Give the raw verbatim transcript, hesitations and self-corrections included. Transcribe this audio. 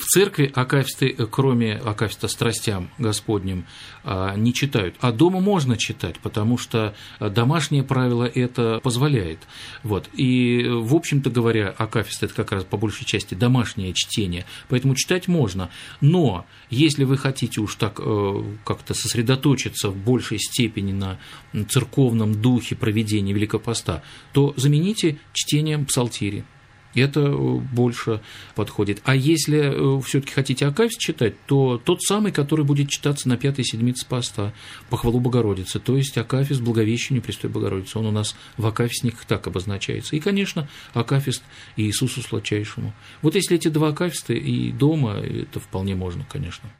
церкви акафисты, кроме акафиста страстям Господним, не читают, а дома можно читать, потому что домашнее правило это позволяет. Вот. И, в общем-то говоря, акафист – это как раз по большей части домашнее чтение, поэтому читать можно. Но если вы хотите уж так как-то сосредоточиться в большей степени на церковном духе проведения Великого Поста, то замените чтением псалтири. Это больше подходит. А если все-таки хотите акафист читать, то тот самый, который будет читаться на пятой седмице поста, похвалу Богородицы, то есть акафист Благовещению Престой Богородицы, он у нас в акафистниках так обозначается. И, конечно, акафист Иисусу Сладчайшему. Вот если эти два акафиста и дома, это вполне можно, конечно.